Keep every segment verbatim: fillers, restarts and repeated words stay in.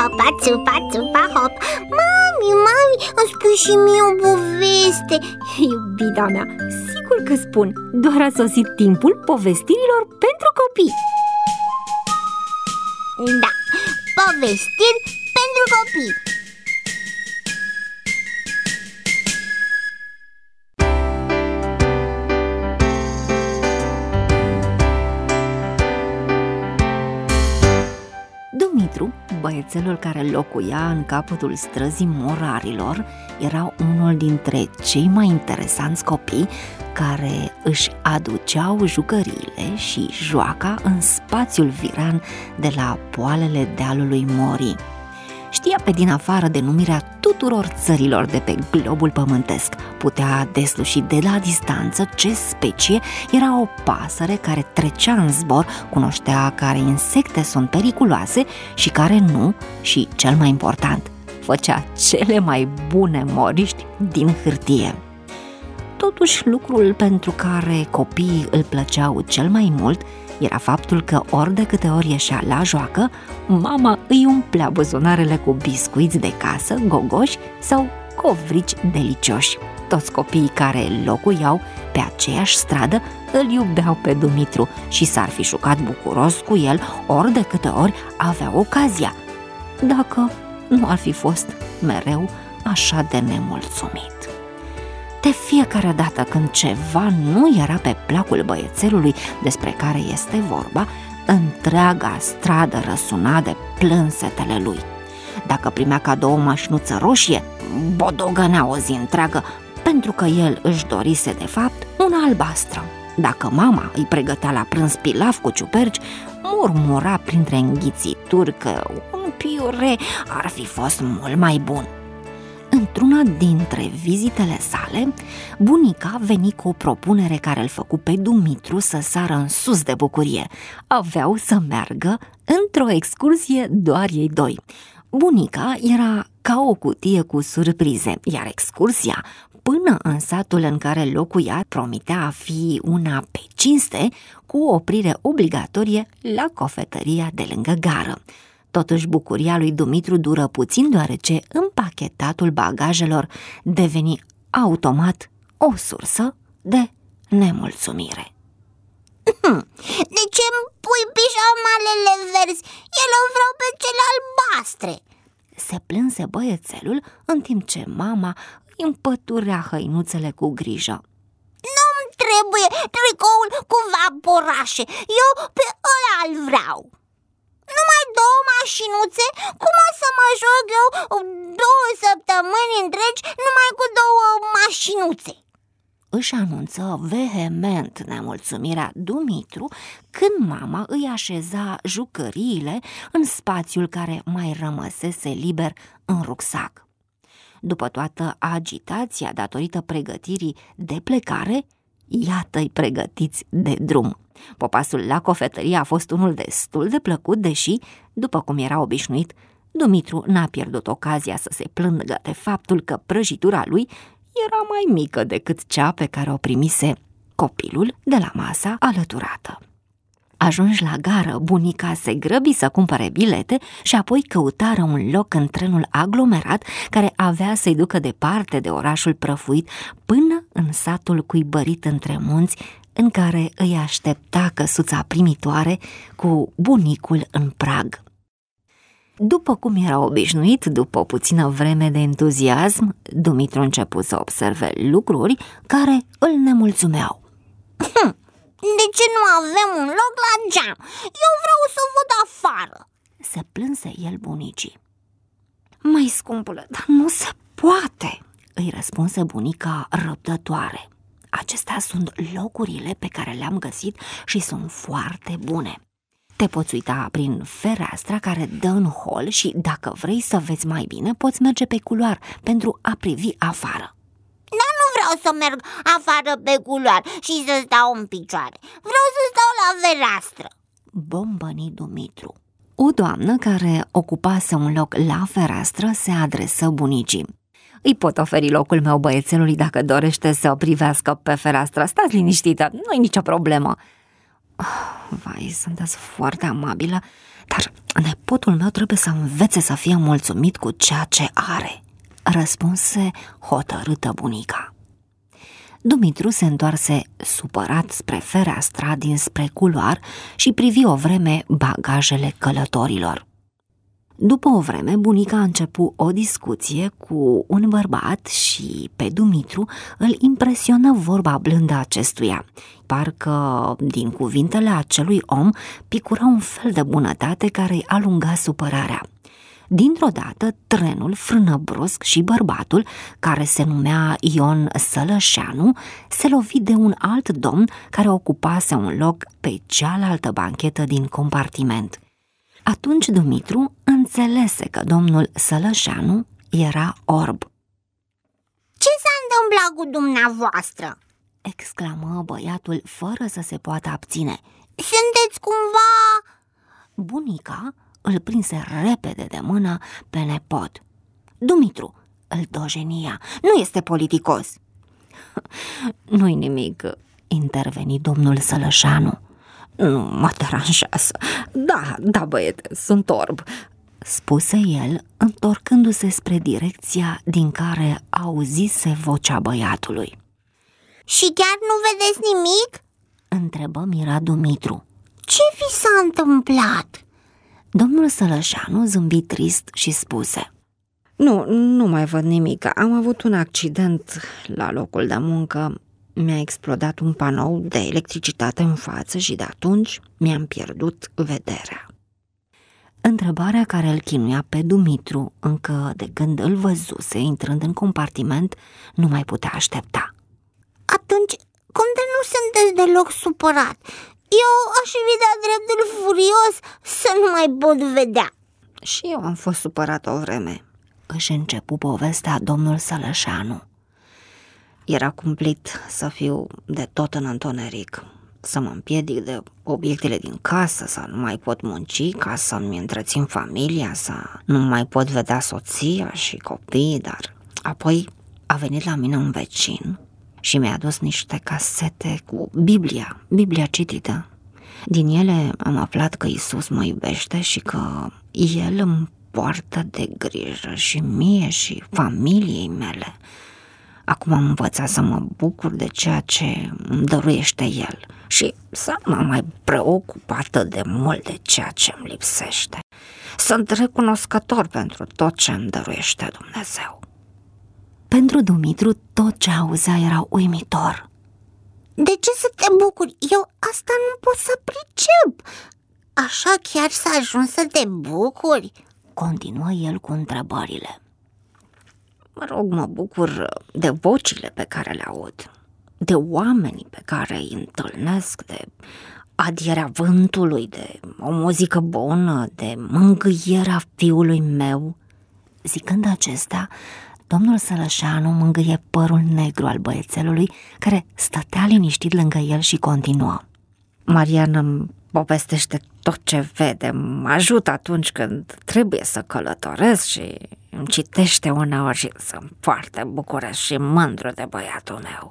hopa, țupa, țupa, hop. Mami, mami, îmi spui și mie o poveste. Iubita mea, sigur că spun. Doar a sosit timpul povestirilor pentru copii. Da, povestiri pentru copii. Dumitru, băiețelul care locuia în capătul străzii Morarilor, era unul dintre cei mai interesanți copii care își aduceau jucăriile și joaca în spațiul viran de la poalele dealului Morii. Știa pe din afară denumirea tuturor țărilor de pe globul pământesc. Putea desluși de la distanță ce specie era o pasăre care trecea în zbor, cunoștea care insecte sunt periculoase și care nu, și cel mai important, făcea cele mai bune moriști din hârtie. Totuși, lucrul pentru care copiii îl plăceau cel mai mult era faptul că ori de câte ori ieșea la joacă, mama îi umplea buzunarele cu biscuiți de casă, gogoși sau covrici delicioși. Toți copiii care locuiau pe aceeași stradă îl iubeau pe Dumitru și s-ar fi jucat bucuros cu el ori de câte ori avea ocazia, dacă nu ar fi fost mereu așa de nemulțumit. De fiecare dată când ceva nu era pe placul băiețelului despre care este vorba, întreaga stradă răsuna de plânsetele lui. Dacă primea cadou o mașinuță roșie, bodogănea o zi întreagă, pentru că el își dorise de fapt una albastră. Dacă mama îi pregătea la prânz pilaf cu ciuperci, murmura printre înghițituri că un piure ar fi fost mult mai bun. Într-una dintre vizitele sale, bunica veni cu o propunere care îl făcu pe Dumitru să sară în sus de bucurie. Aveau să meargă într-o excursie doar ei doi. Bunica era ca o cutie cu surprize, iar excursia până în satul în care locuia promitea a fi una pe cinste, cu o oprire obligatorie la cofetăria de lângă gară. Totuși, bucuria lui Dumitru dură puțin, deoarece împachetatul bagajelor deveni automat o sursă de nemulțumire. De ce îmi pui pijamalele verzi? Eu le vreau pe cele albastre, se plânse băiețelul, în timp ce mama îi împăturea hăinuțele cu grijă. Nu-mi trebuie tricoul cu vaporașe, eu pe ăla îl vreau. Numai două mașinuțe? Cum o să mă joc eu două săptămâni întregi numai cu două mașinuțe? Își anunță vehement nemulțumirea Dumitru când mama îi așeza jucăriile în spațiul care mai rămăsese liber în rucsac. După toată agitația datorită pregătirii de plecare, iată-i pregătiți de drum. Popasul la cofetărie a fost unul destul de plăcut, deși, după cum era obișnuit, Dumitru n-a pierdut ocazia să se plângă de faptul că prăjitura lui era mai mică decât cea pe care o primise copilul de la masa alăturată. Ajunși la gară, bunica se grăbi să cumpere bilete și apoi căutară un loc în trenul aglomerat care avea să-i ducă departe de orașul prăfuit până în satul cuibărit între munți, în care îi aștepta căsuța primitoare cu bunicul în prag. După cum era obișnuit, după o puțină vreme de entuziasm, Dumitru început să observe lucruri care îl nemulțumeau. Hm, de ce nu avem un loc la geam? Eu vreau să văd afară, se plânse el bunicii. Mai scumpule, dar nu se poate, îi răspunse bunica răbdătoare. Acestea sunt locurile pe care le-am găsit și sunt foarte bune. Te poți uita prin fereastra care dă în hol și, dacă vrei să vezi mai bine, poți merge pe culoar pentru a privi afară. Dar nu vreau să merg afară pe culoar și să stau în picioare. Vreau să stau la fereastră, bombăni Dumitru. O doamnă care ocupase un loc la fereastră se adresă bunicii. Îi pot oferi locul meu băiețelului dacă dorește să o privească pe fereastră. Stați liniștită, nu-i nicio problemă. Vai, sunteți foarte amabilă, dar nepotul meu trebuie să învețe să fie mulțumit cu ceea ce are, răspunse hotărâtă bunica. Dumitru se întoarse supărat spre fereastra dinspre culoar și privi o vreme bagajele călătorilor. După o vreme, bunica a început o discuție cu un bărbat și pe Dumitru îl impresionă vorba blândă acestuia. Parcă din cuvintele acelui om picura un fel de bunătate care îi alunga supărarea. Dintr-o dată, trenul frână brusc și bărbatul, care se numea Ion Sălășanu, se lovi de un alt domn care ocupase un loc pe cealaltă banchetă din compartiment. Atunci Dumitru înțelese că domnul Sălășanu era orb. "Ce s-a întâmplat cu dumneavoastră?" exclamă băiatul fără să se poată abține. "Sunteți cumva..." Bunica îl prinse repede de mână pe nepot. "Dumitru," îl dojenia, "nu este politicos." "Nu-i nimic," interveni domnul Sălășanu. "Nu mă deranjează. Da, da, băiete, sunt orb," spuse el, întorcându-se spre direcția din care auzise vocea băiatului. "Și chiar nu vedeți nimic?" întrebă mirat Dumitru. "Ce vi s-a întâmplat?" Domnul Sălășanu zâmbi trist și spuse: Nu, nu mai văd nimic. Am avut un accident la locul de muncă. Mi-a explodat un panou de electricitate în față și de atunci mi-am pierdut vederea." Întrebarea care îl chinuia pe Dumitru încă de când îl văzuse intrând în compartiment nu mai putea aștepta. "Atunci, cum de nu sunteți deloc supărat? Eu aș fi de-a dreptul furios să nu mai pot vedea." Și eu am fost supărat o vreme, își începu povestea domnul Sălășanu. Era cumplit să fiu de tot în întuneric, să mă împiedic de obiectele din casă, să nu mai pot munci ca să-mi întrețin familia, să nu mai pot vedea soția și copiii, dar apoi a venit la mine un vecin și mi-a adus niște casete cu Biblia, Biblia citită. Din ele am aflat că Iisus mă iubește și că El îmi poartă de grijă și mie și familiei mele. Acum am învățat să mă bucur de ceea ce îmi dăruiește El și să mă mai preocup atât de mult de ceea ce îmi lipsește. Sunt recunoscător pentru tot ce îmi dăruiește Dumnezeu." Pentru Dumitru tot ce auzea era uimitor. "De ce să te bucuri? Eu asta nu pot să pricep. Așa chiar s-a ajuns să te bucuri?" continuă el cu întrebările. Mă rog, mă bucur de vocile pe care le aud, de oamenii pe care îi întâlnesc, de adierea vântului, de o muzică bună, de mângâierea fiului meu." Zicând acestea, domnul Sălășanu mângâie părul negru al băiețelului, care stătea liniștit lângă el și continuă. "Mariana îmi povestește tot ce vede, mă ajută atunci când trebuie să călătoresc și îmi citește uneori și sunt foarte bucuros și mândru de băiatul meu."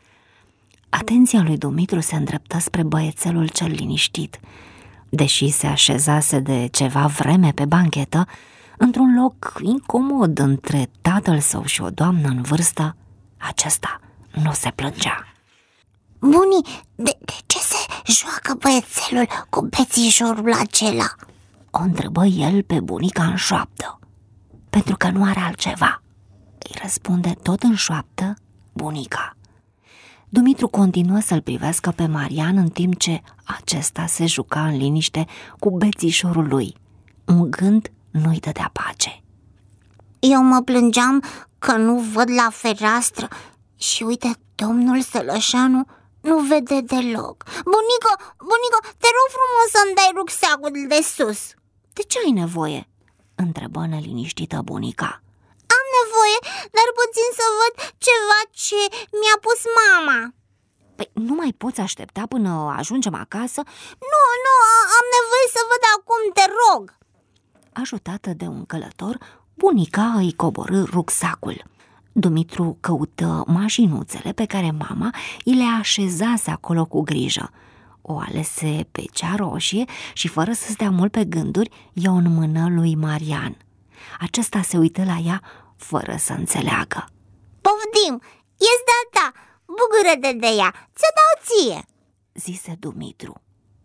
Atenția lui Dumitru se îndreptă spre băiețelul cel liniștit. Deși se așezase de ceva vreme pe banchetă, într-un loc incomod între tatăl său și o doamnă în vârstă, acesta nu se plângea. "Buni, de, de ce se joacă băiețelul cu bețișorul acela?" o întrebă el pe bunica în șoaptă. "Pentru că nu are altceva," îi răspunde tot în șoaptă bunica. Dumitru continuă să-l privească pe Marian în timp ce acesta se juca în liniște cu bețișorul lui. Un gând nu-i dădea pace. "Eu mă plângeam că nu văd la fereastră și uite, domnul Sălășanu nu vede deloc. Bunică, bunică, te rog frumos să-mi dai rucsacul de sus." "De ce ai nevoie?" întrebă neliniștită bunica. "Am nevoie, dar puțin să văd ceva ce mi-a pus mama." "Păi nu mai poți aștepta până ajungem acasă?" "Nu, nu, am nevoie să văd acum, te rog." Ajutată de un călător, bunica îi coborî rucsacul. Dumitru căută mașinuțele pe care mama i le așezase acolo cu grijă. O alese pe cea roșie și, fără să stea mult pe gânduri, i-o înmână lui Marian. Acesta se uită la ea fără să înțeleagă. Poftim, este a ta, bucură-te de ea, ți-o dau ție, zise Dumitru.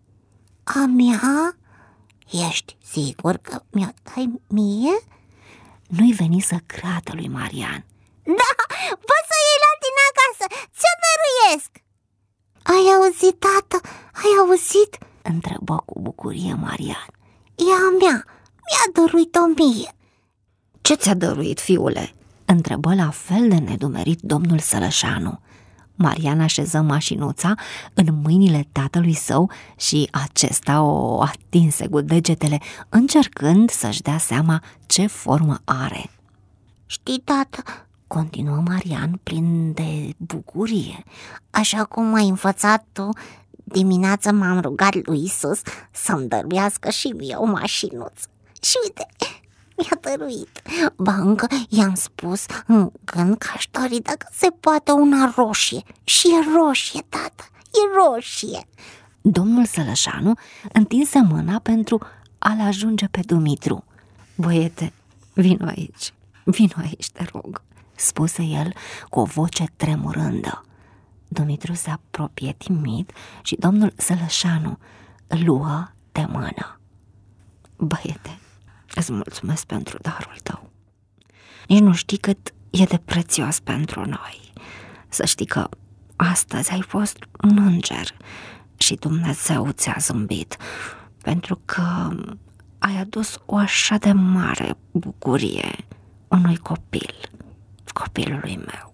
A mea? Ești sigur că mi-o dai mie? Nu-i veni să creadă lui Marian. Da, poți să iei la tine acasă, ți-o dăruiesc. Ai auzit, tată? Ai auzit? Întrebă cu bucurie Marian. E a mea, mi-a dăruit-o mie. Ce ți-a dăruit, fiule? Întrebă la fel de nedumerit domnul Sălășanu. Marian așeză mașinuța în mâinile tatălui său și acesta o atinse cu degetele, încercând să-și dea seama ce formă are. Știi, tată, continuă Marian plin de bucurie, așa cum m-ai învățat tu, dimineața m-am rugat lui Isus să-mi dăruiască și mie o mașinuță. Și uite, mi-a dăruit. Ba încă i-am spus în gând că aș dori dacă se poate una roșie. Și e roșie, tată, e roșie. Domnul Sălășanu întinse mâna pentru a-l ajunge pe Dumitru. Băiete, vino aici, vino aici, te rog, spuse el cu o voce tremurândă. Dumitru se apropie timid și domnul Sălășanu îl luă de mână. Băiete, îți mulțumesc pentru darul tău. Nici nu știi cât e de prețios pentru noi. Să știi că astăzi ai fost un înger și Dumnezeu ți-a zâmbit, pentru că ai adus o așa de mare bucurie unui copil, copilului meu.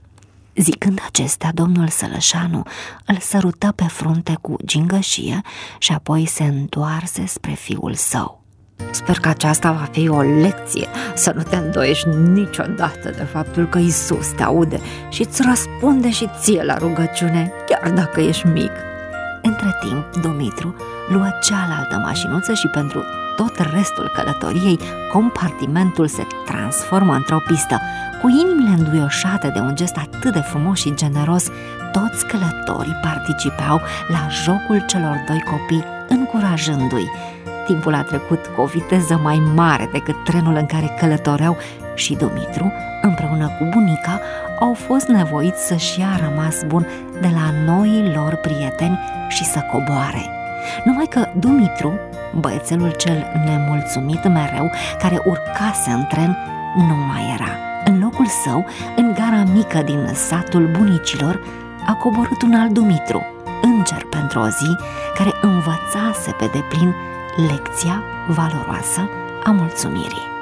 Zicând acestea, domnul Sălășanu îl sărută pe frunte cu gingășie și apoi se întoarse spre fiul său. Sper că aceasta va fi o lecție, să nu te îndoiești niciodată de faptul că Isus te aude și îți răspunde și ție la rugăciune, chiar dacă ești mic. Între timp, Dumitru luă cealaltă mașinuță și pentru tot restul călătoriei, compartimentul se transformă într-o pistă. Cu inimile înduioșate de un gest atât de frumos și generos, toți călătorii participau la jocul celor doi copii, încurajându-i. Timpul a trecut cu o viteză mai mare decât trenul în care călătoreau și Dumitru, împreună cu bunica, au fost nevoiți să-și ia rămas bun de la noii lor prieteni și să coboare. Numai că Dumitru, băiețelul cel nemulțumit mereu, care urcase în tren, nu mai era. În locul său, în gara mică din satul bunicilor, a coborât un alt Dumitru, înger pentru o zi, care învățase pe deplin lecția valoroasă a mulțumirii.